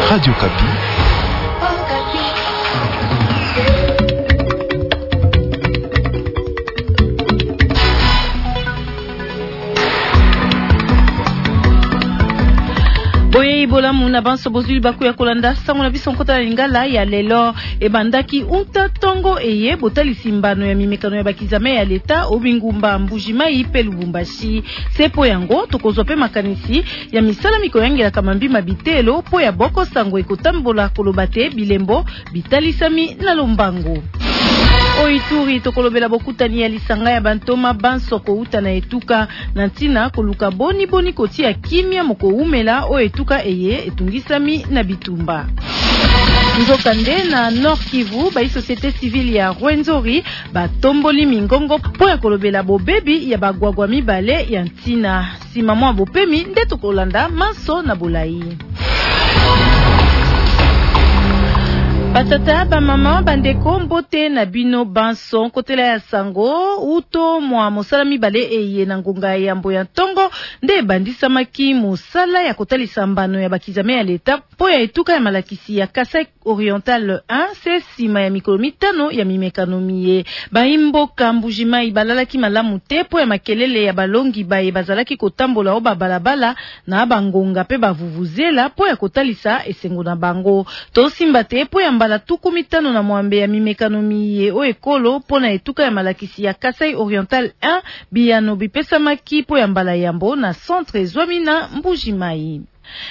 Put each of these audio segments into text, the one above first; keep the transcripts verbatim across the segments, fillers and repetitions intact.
Radio Kapi. Boye ibola muna banso bozuli baku ya kolanda sango na biso nkota lingala ya lelo ebandaki unta tongo eye botali simbano ya mimekano ya bakizame ya leta obingumba Mbujimai pe Lubumbashi sepo yango tokozwa pe makanisi ya misala mikoyangela kamambi mabitelo po ya boko sango ekotambola kolobate bilembo bitalisami na lombango. Oituri tokolobela bokutani ya lisanga ya bantoma banso ko uta na etuka na ntina koluka boni boni koti ya kimia moko umela o etuka eye etungisami na bitumba. Nzokande na Nord Kivu ba société civile ya Rwenzori batomboli mingongo po ya kolobela bobebi ya bagwagwa mibale ya ntina sima mwa bopemi nde tokolanda maso na bolai. Batata ba mama bandeko mbote na bino banson kotela ya sango uto mwa mosala mibale eye na ngonga ya mbo ya ntongo nde bandisamaki mosala ya kotalisa mbano ya bakizame ya leta po ya etuka ya malakisi ya Kasai Oriental un se sima ya mikolo mitano ya mimekano miye baimboka Mbujimai balalaki malamu te po ya makelele ya balongi baye bazalaki kotambola o babalabala na bangonga pe bavuvuzela po ya kotalisa esengo na bango to simba te po ya mbala tuku mitano na mwambe ya mimekano miye o ekolo po na etuka ya malakisi ya Kasai Oriental un biyano bipesamaki po ya mbala yambo na centre Zwamina Mbujimai.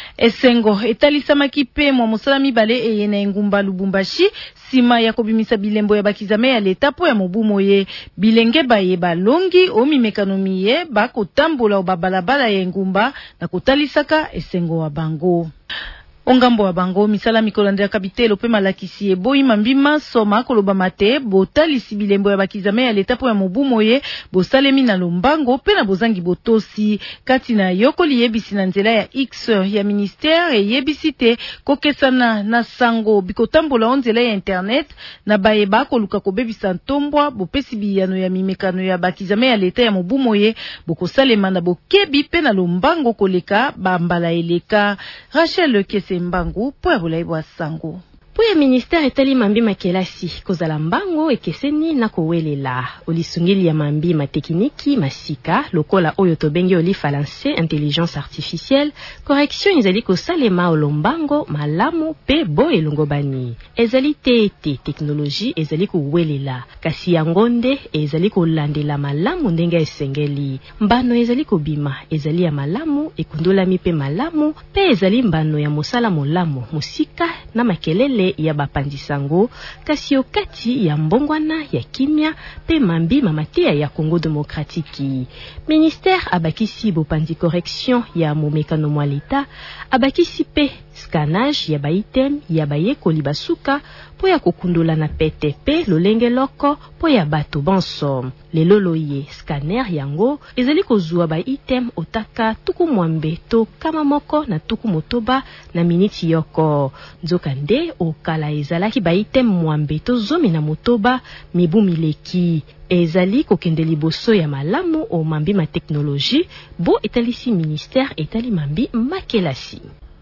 Esengo etalisamaki pe mwa mosala mibale eye na engumba Lubumbashi sima ya kobimisa bilembo ya bakizame ya leta po ya mobumo ye bilenge baye balongi o mimekano miye bakotambola o babalabala ya engumba na kotalisaka esengo wa bango. Ongambo wa bango misala mikolanda ya kabitelo pe malakisi eboyi mambima soma koloba mate botalisi bilembo ya bakizame ya leta po ya mobumo ye bosalemi na lombango pe na bozangi botosi kati na yokoli yebisi na nzela ya X ya ministère yebisi te kokesana na sango bikotambola onzela ya internet na bayeba koluka kobebisa ntombwa bopesi biyano ya mimekano ya bakizame ya leta ya mobumo ye bokosalema na bokebi pe na lombango koleka bambala eleka. Rachel Kese Mbangu po ya bulaibu wa sango. Po ya ministère etali mambi makelasi kozala mbango ekeseni na kowelela olisungili ya mambi matekniki masika lokola oyo tobengi oli falanse intelligence artificielle correction ezali kosalema olombango malamu pe bo elongobani ezali te te technologie ezali kowelela kasi yangonde ezali kolandela malamu ndenge esengeli mbano ezali kobima ezali ya malamu ekundolami pe malamu pe ezali mbano ya mosala molamu musika na makelele ya bapandisango kasi okati ya mbongwana ya kimia pe mambi mamatea ya Congo Demokratiki. Ministère abakisi bopandi correction ya momekano mwa leta abakisi pe scanage ya baitem ya bayekoli basuka po ya kokundola na pete pe lolenge loko po ya bato bonso. Lelolo ye scanner yango ezali kozua ba item otaka tuku mwambe to kama moko na tuku motoba na miniti yoko. Nzokande okala ezalaki ba item mwambe to zomi na motoba mibu mileki. Ezali kokende liboso ya malamu o mambi ma teknoloji bo etalisi ministère etali mambi makelasi.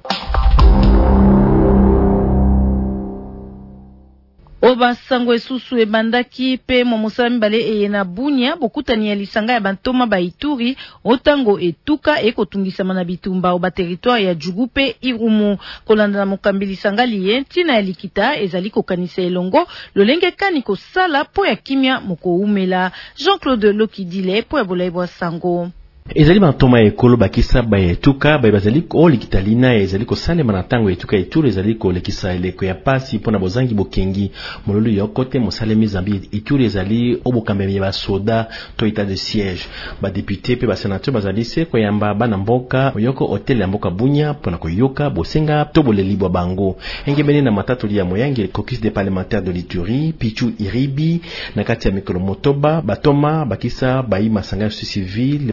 Oba sango esusu ebandaki pe mwa mosala mibale eye na Bunia bokutani ya lisanga ya bantoma ba Ituri otango etuka ekotungisama na bitumba oba territoire ya Djugu pe Irumu kolanda na mokambi lisanga liye ntina ya likita ezali kokanisa elongo lolenge kani kosala po ya kimia moko umela. Jean-Claude Lokidile po ya bolaibu wa sango. Ezali bantoma ekolo bakisa ba etuka ba bazali ko likitalina ezali ko salema na tango etuka ituri ezali ko lekisa eleko ya pasi pona bozangi bokengi molulu yokote mosalemi zambi ituri ezali obokambe ba soda to état de siège ba député pe ba sénateur bazali se ko yamba bana mboka yoko hotel ya mboka Bunia pona ko yoka bosenga to bolelibwa bango engebeni na matatu ya moyangi caucus des parlementaires de l'Ituri Pichu Iribi na kati ya mikolo motoba batoma bakisa ba ima sanga civil le pe makumu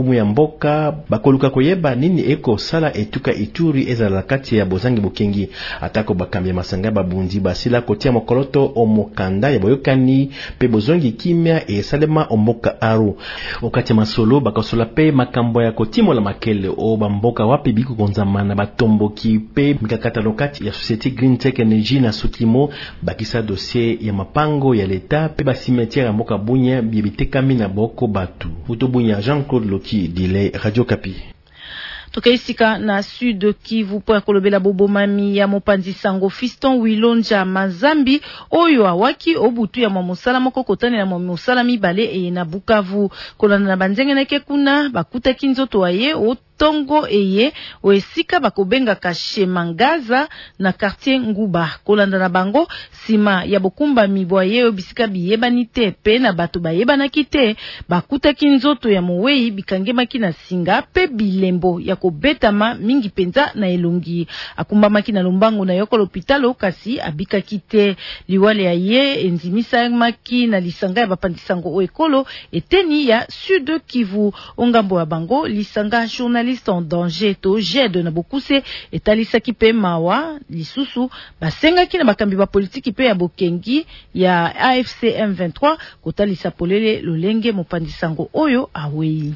bomu ya mboka bakoluka koyeba nini eko sala etuka Ituri ezala kati ya bozangi bokengi atako bakambi masanga babundi basila kotia mokoloto omokanda ya boyokani pe bozongi kimia esalema omboka aru okati masolo bakasola pe makambo ya kotimola makele o bamboka wapi biku konzamana batomboki pe mikakata lokati ya Société Green Tech Energy na Sokimo bakisa dossier ya mapango ya leta pe basimetiere ya mboka bunya bibitekami na boko batu Uto bunya Jean-Claude Loki dile Radio Kapi. Tukaisika na Sud Kivu po ya kolobela bobo mami ya mopanzi sango Fiston Wilonja Mazambi oyo awaki obutu ya momosala moko kotane na momosala mibale e na Bukavu kolanda na banzenge neke kuna bakuta kinzoto aye o tongo eye oesika bakobenga kashe mangaza na quartier Nguba kolanda na bango sima ya bokumba mibwaye obisika biyebani te pe na bato bayebana kite bakuta kinzoto ya mowei bikangemaki na singa pe bilembo ya kobetama mingi penza na elongi akumbamaki na lombango na yoko l'hôpital kasi abika kite liwale aye enzimisa maki na lisanga ya bapandisango o ekolo eteni ya Sud Kivu ongambo ya bango lisanga journal en danger to jede na bokuse etalisaki pe mawa lisusu basengaki na bakambi ba politiki pe ya bokengi ya A F C M vingt-trois kotalisa polele lolenge mopandisango oyo awei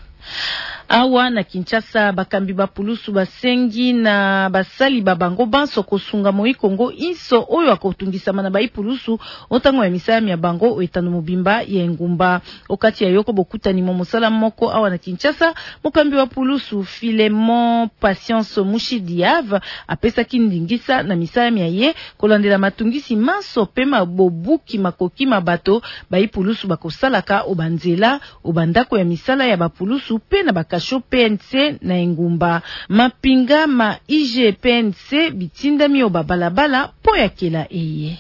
awa na Kinshasa bakambi ba pulusu basengi na basali babango banso kosunga moi Kongo inso oyo akotungisa mana bai pulusu otango ya misaya ya bango oetano mobimba ya ngumba okati ya yoko bokutani mo mosala moko awa na Kinshasa mokambi wa pulusu Filemon Patience Mushidiave apesa kindingisa na misaya ya ye kolandela matungisi manso pema bobuki makoki mabato bai pulusu bakosalaka obanzela obandako ya misala ya bapulusu pe na baka P N C na ngumba mapinga ma I G P N C bitinda mi obabalabala po ya kela eye.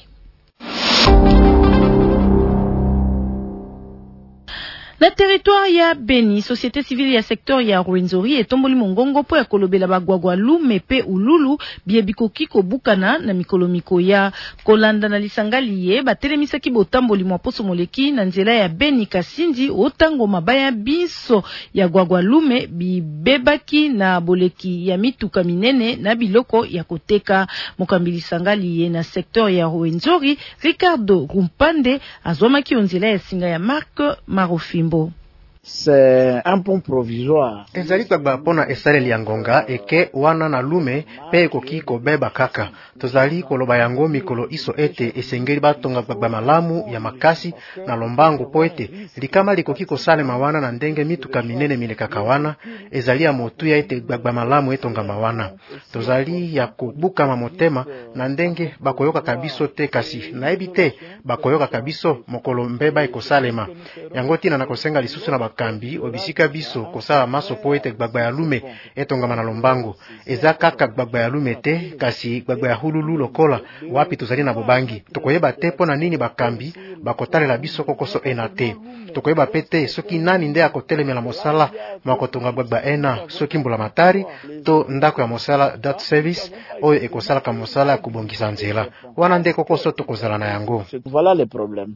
Na territoire ya Beni, société civile ya secteur ya Rwenzori etomboli mongongo po ya kolobela bagwagwa lume pe ululu biebikoki kobukana na mikolomiko ya kolanda na lisangali ye batelemisaki botamboli mwa poso moleki na nzela ya Beni Kasindi otango mabaya biso ya gwagwa lume bibebaki na boleki ya mituka minene na biloko ya koteka mokambi lisangali ye na secteur ya Rwenzori Ricardo Rumpande azomaki onzela ya singa ya Marc Marofimbo. C'est un pont provisoire. Ezali kwa pona esaleli ya ngonga eke wana na lume pe koki kobeba kaka. Tozali koloba yango mikolo iso ete esengeli batonga kwa malamu ya makasi na lombango po ete likama likoki kosale mawana na ndenge mituka minene milekaka wana ezali ya motu ya ete gbagba malamu etonga mawana. Tozali ya kubuka mamotema na ndenge bakoyoka kabiso te kasi na ebite bakoyoka kabiso mokolo mbeba ekosalema. Yango tina na kosenga lisusu na kambi obisika biso kosala maso po ete gbagba ya lume etongama na lombango eza kaka gbagba ya lume te kasi gbagba ya hululu lokola wapi tozali na bobangi tokoyeba te pona nini bakambi bakotalela biso kokoso ena te tokoyeba pete soki nani nde akotelemela mosala makotonga gbagba ena soki mbula matari to ndako ya mosala dat service oyo ekosalaka mosala ya kubongisa nzela wana nde kokoso tokozala na yango. Voilà le problème.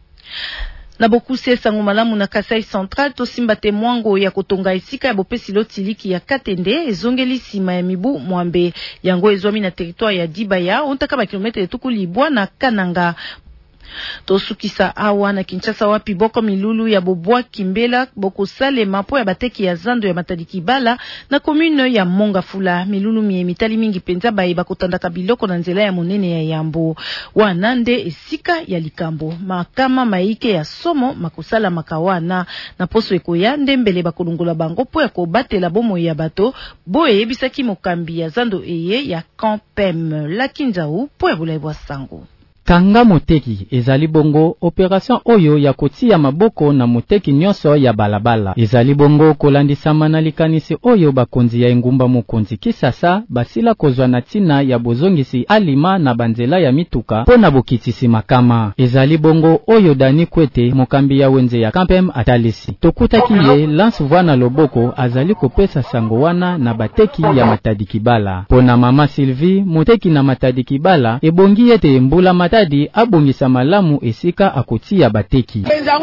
Na bokuse sango malamu na Kasai Central to simba te mwango ya kotonga esika ya bopesi lotiliki ya Katende ezongeli sima ya mibu mwambe yango ezwami na territoire ya Dibaya ontaka ba kilometre etuku libwa na Kananga. Tosukisa awa na Kinshasa wapi boko milulu ya bobwa kimbela boko sale mapo ya bateki ya zando ya matadiki bala na commune ya Mongafula milulu mie mitali mingi penza bae bakotandaka biloko na nzela ya monene ya Yambo wanande esika ya likambo makama maike ya somo makosala makawana na poso ekoya ndembele bakolungola bango po ya kobatela bomo ya bato boye bisaki mokambi ya zando eye ya Campem Lakinzau po ya bulaibwa sango. Kanga moteki ezali bongo operation oyo ya kotia maboko na moteki nyonso ya balabala. Ezali bongo kolandisama na likanisi oyo bakonzi ya engumba mokonzi Kisasa basila kozwa na tina ya bozongisi alima na banzela ya mituka pona bokitisi makama. Ezali bongo oyo Dani Kwete mokambi ya wenze ya Campem atalisi. Tokutaki ye lance voix loboko azali kopesa sango wana na bateki ya matadikibala. Pona mama Sylvie moteki na matadikibala ebongi ete mbula mata Matadi abongisa malamu esika akotia bateki.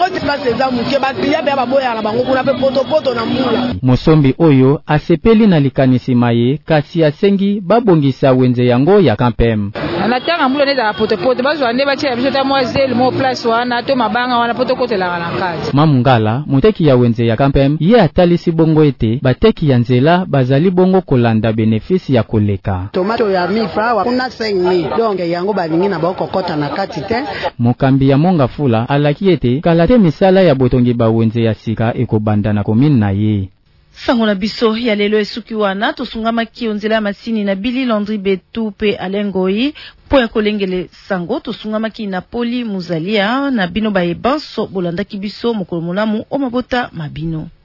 Mosombi oyo asepeli na likanisi maye kasi asengi babongisa wenze yango ya Campem. Anatanga mbula neza la potepote bazo ande bache ya bisota mwa zeli mo place wana to mabanga wana potepote la kazi. Mamungala muteki ya wenze ya Campem ye atalisi bongo ete bateki ya nzela bazali bongo kolanda benefisi ya koleka. Tomato ya mifra wa kuna cinq mille donc yango balingi na boko kota na kati te. Mokambi ya monga fula alaki ete kalate misala ya botongi ba wenze ya sika ekobanda na komine na ye. Sango na biso ya lelo esuki wana tosungama kionzela masini na Billy Landry Betu pe Alengoi po ya kolengele sango tosungama ki na Poli Muzalia na bino ba ebanso bolanda ki biso mokolo molamu o mabota mabino.